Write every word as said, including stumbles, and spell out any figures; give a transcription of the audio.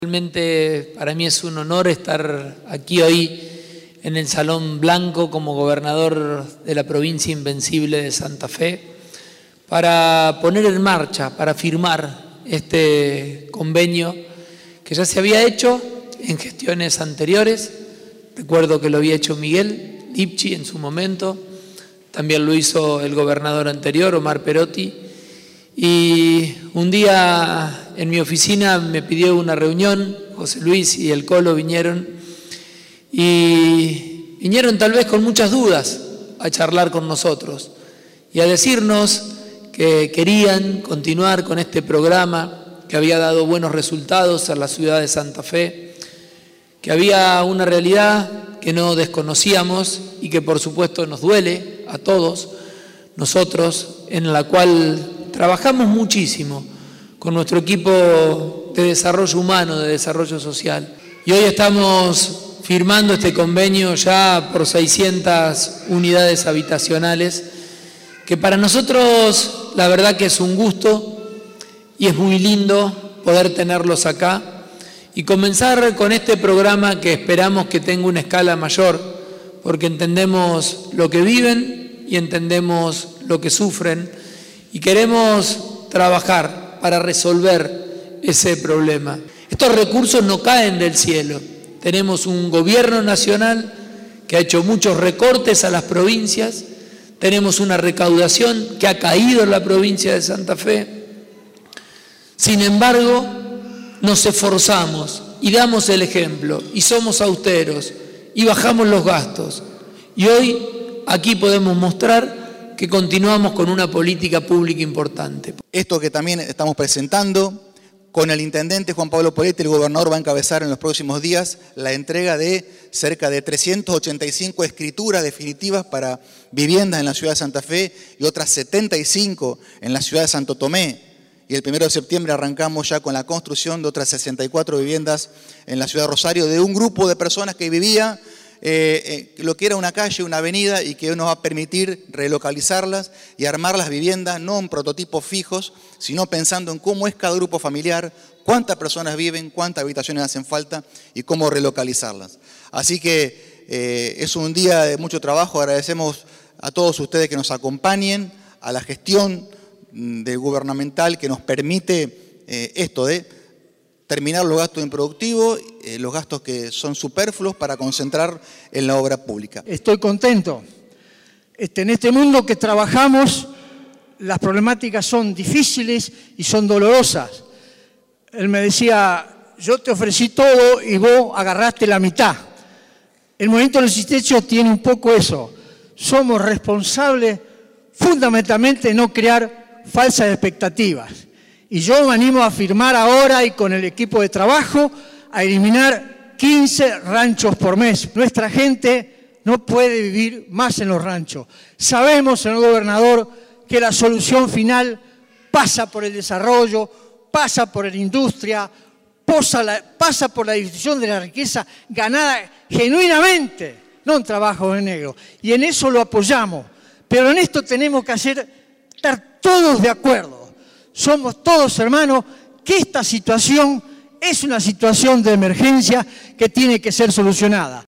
Realmente para mí es un honor estar aquí hoy en el Salón Blanco como gobernador de la provincia invencible de Santa Fe para poner en marcha, para firmar este convenio que ya se había hecho en gestiones anteriores. Recuerdo que lo había hecho Miguel Lipchi en su momento, también lo hizo el gobernador anterior, Omar Perotti, y un día en mi oficina me pidió una reunión, José Luis y el Colo vinieron, y vinieron tal vez con muchas dudas a charlar con nosotros y a decirnos que querían continuar con este programa que había dado buenos resultados a la ciudad de Santa Fe, que había una realidad que no desconocíamos y que por supuesto nos duele a todos nosotros, en la cual trabajamos muchísimo con nuestro equipo de desarrollo humano, de desarrollo social. Y hoy estamos firmando este convenio ya por seiscientas unidades habitacionales, que para nosotros la verdad que es un gusto y es muy lindo poder tenerlos acá y comenzar con este programa que esperamos que tenga una escala mayor, porque entendemos lo que viven y entendemos lo que sufren y queremos trabajar para resolver ese problema. Estos recursos no caen del cielo. Tenemos un gobierno nacional que ha hecho muchos recortes a las provincias, tenemos una recaudación que ha caído en la provincia de Santa Fe. Sin embargo, nos esforzamos y damos el ejemplo y somos austeros y bajamos los gastos. Y hoy aquí podemos mostrar que continuamos con una política pública importante. Esto que también estamos presentando, con el intendente Juan Pablo Poletti, el gobernador va a encabezar en los próximos días la entrega de cerca de trescientas ochenta y cinco escrituras definitivas para viviendas en la ciudad de Santa Fe y otras setenta y cinco en la ciudad de Santo Tomé. Y el primero de septiembre arrancamos ya con la construcción de otras sesenta y cuatro viviendas en la ciudad de Rosario, de un grupo de personas que vivía eh, eh, lo que era una calle, una avenida, y que hoy nos va a permitir relocalizarlas y armar las viviendas, no en prototipos fijos, sino pensando en cómo es cada grupo familiar, cuántas personas viven, cuántas habitaciones hacen falta y cómo relocalizarlas. Así que eh, es un día de mucho trabajo. Agradecemos a todos ustedes que nos acompañen, a la gestión de gubernamental que nos permite eh, esto de terminar los gastos improductivos, eh, los gastos que son superfluos para concentrar en la obra pública. Estoy contento. Este, en este mundo que trabajamos, las problemáticas son difíciles y son dolorosas. Él me decía, yo te ofrecí todo y vos agarraste la mitad. El movimiento del Cistecho tiene un poco eso. Somos responsables fundamentalmente de no crear falsas expectativas. Y yo me animo a firmar ahora y con el equipo de trabajo a eliminar quince ranchos por mes. Nuestra gente no puede vivir más en los ranchos. Sabemos, señor gobernador, que la solución final pasa por el desarrollo, pasa por la industria, pasa, la, pasa por la distribución de la riqueza ganada genuinamente, no en trabajo de negro. Y en eso lo apoyamos. Pero en esto tenemos que hacer, estar todos de acuerdo. Somos todos hermanos, que esta situación es una situación de emergencia que tiene que ser solucionada.